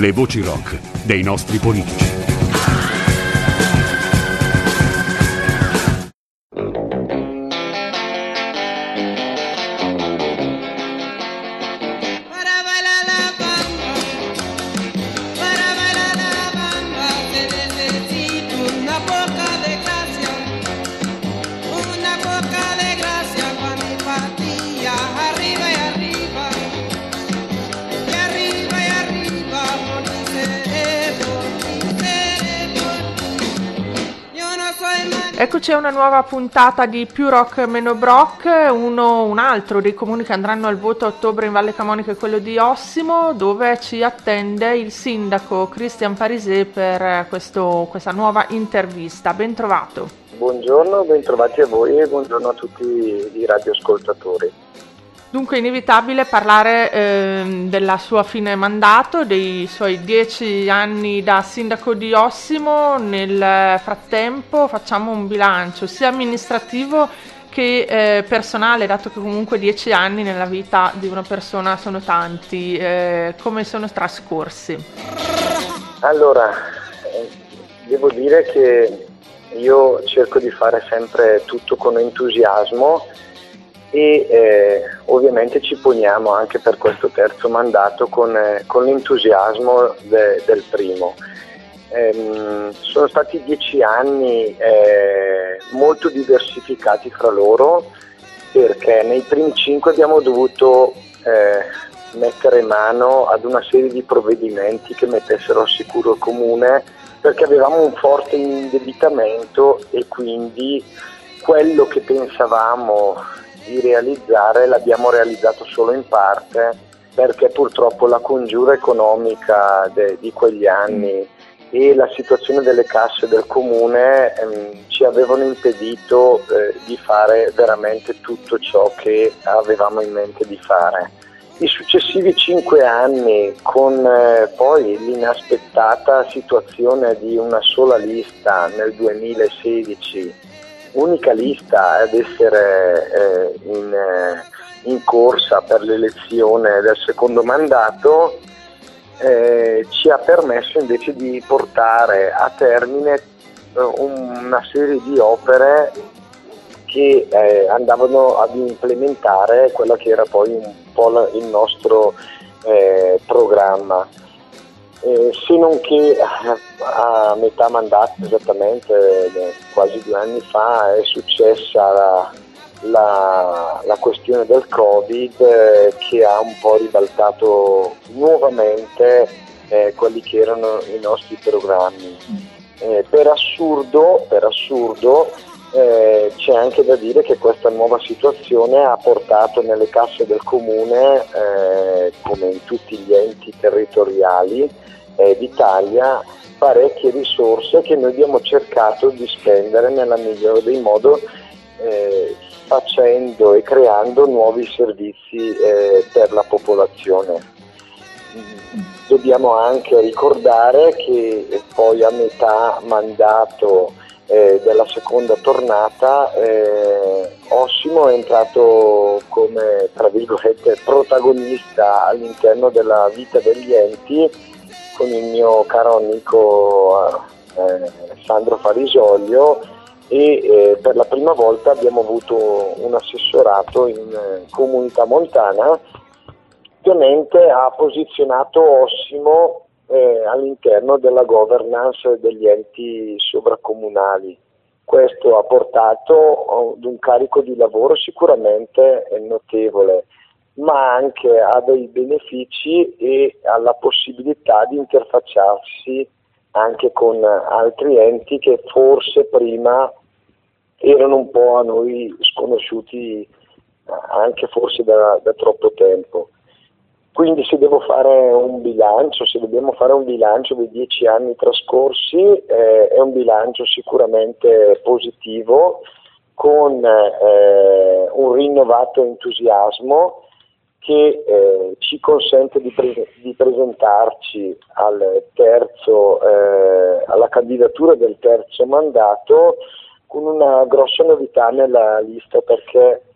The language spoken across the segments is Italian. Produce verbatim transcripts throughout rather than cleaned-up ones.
Le voci rock dei nostri politici. Eccoci a una nuova puntata di Più Rock Meno Brock, uno, un altro dei comuni che andranno al voto a ottobre in Valle Camonica è quello di Ossimo, dove ci attende il sindaco Christian Parisé per questo, questa nuova intervista. Ben trovato. Buongiorno, ben trovati a voi e buongiorno a tutti i radioascoltatori. Dunque è inevitabile parlare eh, della sua fine mandato, dei suoi dieci anni da sindaco di Ossimo. Nel frattempo facciamo un bilancio sia amministrativo che eh, personale, dato che comunque dieci anni nella vita di una persona sono tanti. Eh, come sono trascorsi? Allora, devo dire che io cerco di fare sempre tutto con entusiasmo e eh, ovviamente ci poniamo anche per questo terzo mandato con, eh, con l'entusiasmo de, del primo. Ehm, sono stati dieci anni eh, molto diversificati fra loro, perché nei primi cinque abbiamo dovuto eh, mettere mano ad una serie di provvedimenti che mettessero al sicuro il comune, perché avevamo un forte indebitamento e quindi quello che pensavamo di realizzare l'abbiamo realizzato solo in parte, perché purtroppo la congiura economica de, di quegli anni e la situazione delle casse del comune ehm, ci avevano impedito eh, di fare veramente tutto ciò che avevamo in mente di fare. I successivi cinque anni, con eh, poi l'inaspettata situazione di una sola lista nel duemilasedici, unica lista ad essere eh, in, eh, in corsa per l'elezione del secondo mandato, eh, ci ha permesso invece di portare a termine eh, una serie di opere che eh, andavano ad implementare quello che era poi un po' il nostro eh, programma. Eh, se non che a, a metà mandato, esattamente eh, quasi due anni fa, è successa la, la, la questione del Covid eh, che ha un po' ribaltato nuovamente eh, quelli che erano i nostri programmi. Eh, per assurdo, per assurdo eh, c'è anche da dire che questa nuova situazione ha portato nelle casse del comune, eh, come in tutti gli enti territoriali eh, d'Italia, parecchie risorse che noi abbiamo cercato di spendere nella migliore dei modi, eh, facendo e creando nuovi servizi eh, per la popolazione. Dobbiamo anche ricordare che poi a metà mandato eh, della seconda tornata eh, Ossimo è entrato come, tra virgolette, protagonista all'interno della vita degli enti con il mio caro amico eh, Sandro Farisoglio e eh, per la prima volta abbiamo avuto un assessorato in eh, comunità montana. Ovviamente ha posizionato Ossimo eh, all'interno della governance degli enti sovracomunali. Questo ha portato ad un carico di lavoro sicuramente notevole, ma anche a dei benefici e alla possibilità di interfacciarsi anche con altri enti che forse prima erano un po' a noi sconosciuti, anche forse da, da troppo tempo. Quindi se devo fare un bilancio, se dobbiamo fare un bilancio dei dieci anni trascorsi, eh, è un bilancio sicuramente positivo, con eh, un rinnovato entusiasmo che eh, ci consente di, pre- di presentarci al terzo, eh, alla candidatura del terzo mandato con una grossa novità nella lista, perché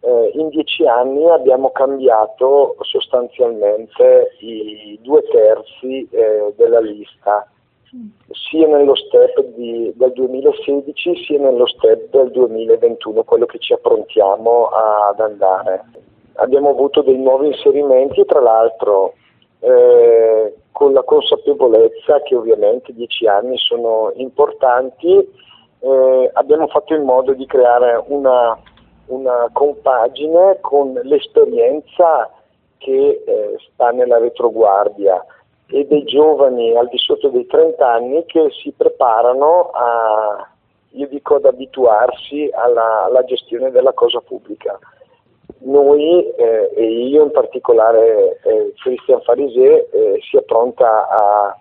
Eh, in dieci anni abbiamo cambiato sostanzialmente i due terzi eh, della lista, sia nello step di, del duemilasedici sia nello step del duemilaventuno, quello che ci approntiamo ad andare. Abbiamo avuto dei nuovi inserimenti, tra l'altro eh, con la consapevolezza che ovviamente dieci anni sono importanti, eh, abbiamo fatto in modo di creare una, una compagine con l'esperienza che eh, sta nella retroguardia e dei giovani al di sotto dei trenta anni che si preparano a, io dico, ad abituarsi alla, alla gestione della cosa pubblica. Noi eh, e io in particolare eh, Christian Farisè eh, si appronta a,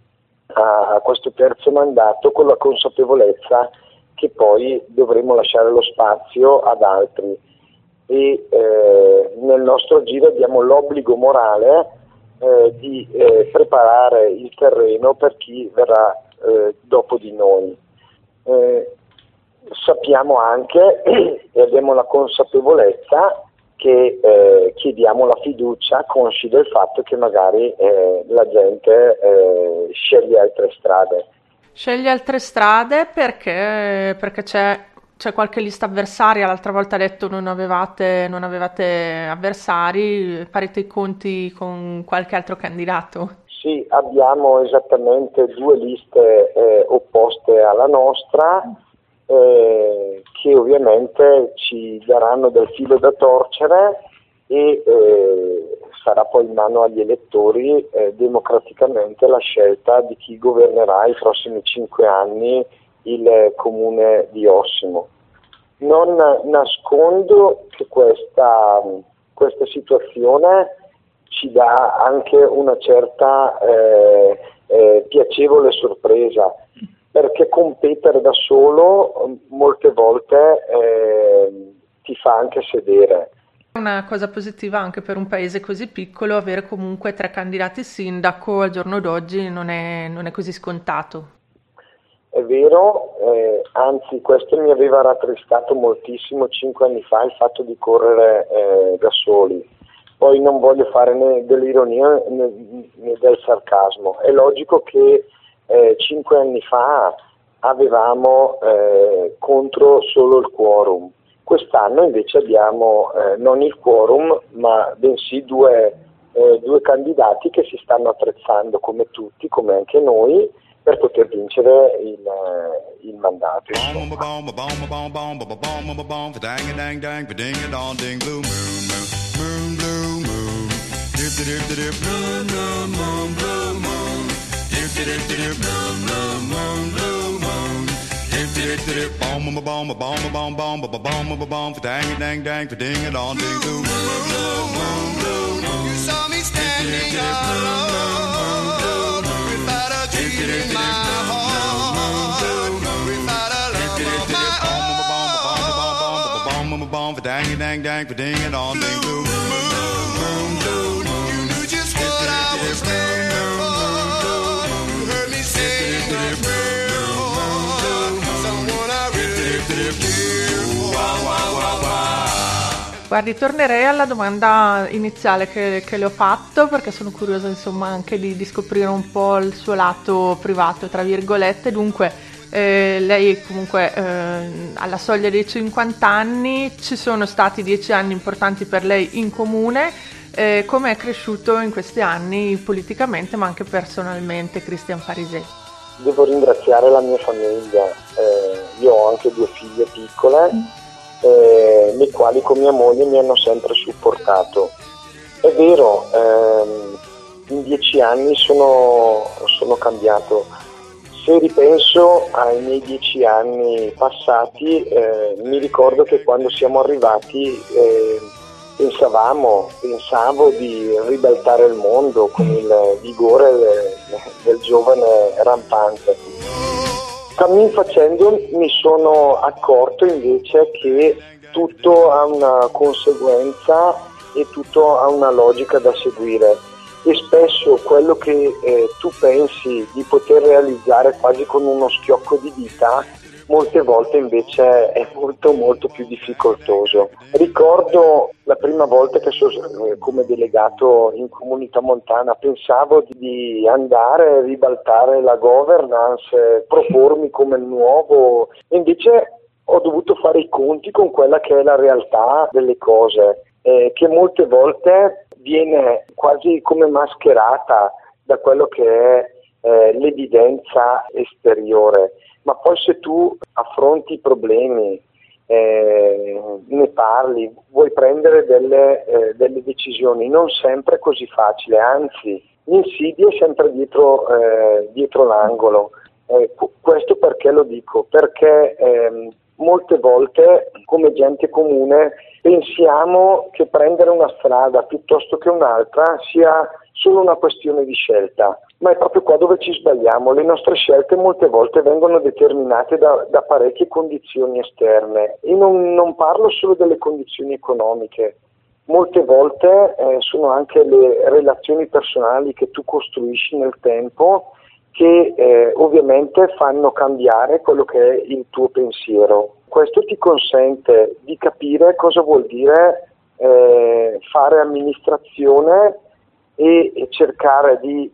a questo terzo mandato con la consapevolezza che poi dovremo lasciare lo spazio ad altri e eh, nel nostro agire abbiamo l'obbligo morale eh, di eh, preparare il terreno per chi verrà eh, dopo di noi. Eh, sappiamo anche e abbiamo la consapevolezza che eh, chiediamo la fiducia consci del fatto che magari eh, la gente eh, sceglie altre strade. Sceglie altre strade perché, perché c'è, c'è qualche lista avversaria, l'altra volta ha detto non avevate, non avevate avversari, farete i conti con qualche altro candidato? Sì, abbiamo esattamente due liste eh, opposte alla nostra, Eh, che ovviamente ci daranno del filo da torcere e eh, sarà poi in mano agli elettori eh, democraticamente la scelta di chi governerà i prossimi cinque anni il comune di Ossimo. Non nascondo che questa, questa situazione ci dà anche una certa eh, eh, piacevole sorpresa, perché competere da solo molte volte eh, ti fa anche sedere. È una cosa positiva anche per un paese così piccolo, avere comunque tre candidati sindaco al giorno d'oggi non è, non è così scontato. È vero, eh, anzi questo mi aveva rattristato moltissimo cinque anni fa, il fatto di correre eh, da soli. Poi non voglio fare né dell'ironia né, né del sarcasmo. È logico che Eh, cinque anni fa avevamo eh, contro solo il quorum, quest'anno invece abbiamo eh, non il quorum ma bensì due, eh, due candidati che si stanno attrezzando come tutti, come anche noi, per poter vincere il, eh, il mandato. You saw me standing alone without a dream in my heart, without a love of my own. You knew just what I was there for. You heard me say my prayer for someone I really care for. Guardi, tornerei alla domanda iniziale che, che le ho fatto, perché sono curiosa insomma anche di, di scoprire un po' il suo lato privato, tra virgolette. Dunque, eh, lei comunque eh, alla soglia dei cinquanta anni, ci sono stati dieci anni importanti per lei in comune. Eh, come è cresciuto in questi anni politicamente ma anche personalmente Christian Farisè? Devo ringraziare la mia famiglia, eh, io ho anche due figlie piccole, eh, le quali con mia moglie mi hanno sempre supportato. È vero, ehm, in dieci anni sono, sono cambiato. Se ripenso ai miei dieci anni passati, eh, mi ricordo che quando siamo arrivati eh, pensavamo, pensavo di ribaltare il mondo con il vigore del, del giovane rampante. Cammin facendo mi sono accorto invece che tutto ha una conseguenza e tutto ha una logica da seguire e spesso quello che eh, tu pensi di poter realizzare quasi con uno schiocco di dita molte volte invece è molto molto più difficoltoso. Ricordo la prima volta che sono come delegato in Comunità Montana, pensavo di andare a ribaltare la governance, propormi come nuovo, e invece ho dovuto fare i conti con quella che è la realtà delle cose, eh, che molte volte viene quasi come mascherata da quello che è eh, l'evidenza esteriore. Ma poi se tu affronti i problemi, eh, ne parli, vuoi prendere delle, eh, delle decisioni, non sempre è così facile, anzi l'insidia è sempre dietro, eh, dietro l'angolo. Eh, questo perché lo dico? Perché ehm, molte volte come gente comune pensiamo che prendere una strada piuttosto che un'altra sia solo una questione di scelta, ma è proprio qua dove ci sbagliamo. Le nostre scelte molte volte vengono determinate da, da parecchie condizioni esterne, e non, non parlo solo delle condizioni economiche. Molte volte eh, sono anche le relazioni personali che tu costruisci nel tempo che eh, ovviamente fanno cambiare quello che è il tuo pensiero. Questo ti consente di capire cosa vuol dire eh, fare amministrazione e, e cercare di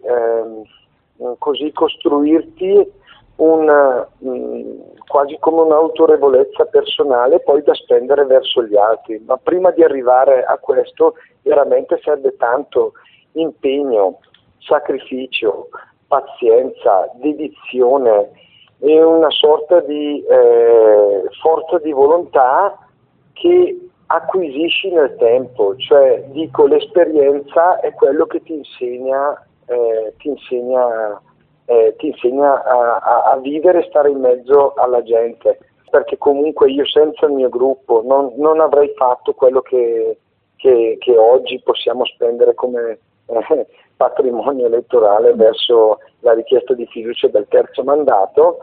eh, così costruirti un, mh, quasi come un'autorevolezza personale poi da spendere verso gli altri. Ma prima di arrivare a questo veramente serve tanto impegno, sacrificio, pazienza, dedizione e una sorta di eh, forza di volontà che acquisisci nel tempo. Cioè, dico, l'esperienza è quello che ti insegna, eh, ti insegna, eh, ti insegna a, a, a vivere e stare in mezzo alla gente, perché comunque io senza il mio gruppo non, non avrei fatto quello che, che, che oggi possiamo spendere come eh, patrimonio elettorale verso la richiesta di fiducia del terzo mandato,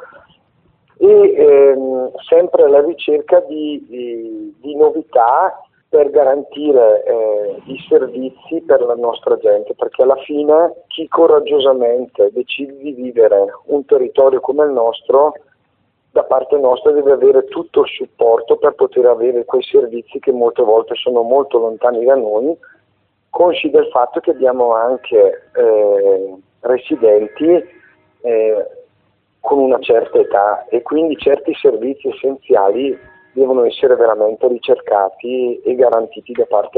e ehm, sempre alla ricerca di, di, di novità per garantire eh, i servizi per la nostra gente, perché alla fine chi coraggiosamente decide di vivere un territorio come il nostro, da parte nostra deve avere tutto il supporto per poter avere quei servizi che molte volte sono molto lontani da noi, consci del fatto che abbiamo anche eh, residenti eh, con una certa età, e quindi certi servizi essenziali devono essere veramente ricercati e garantiti da parte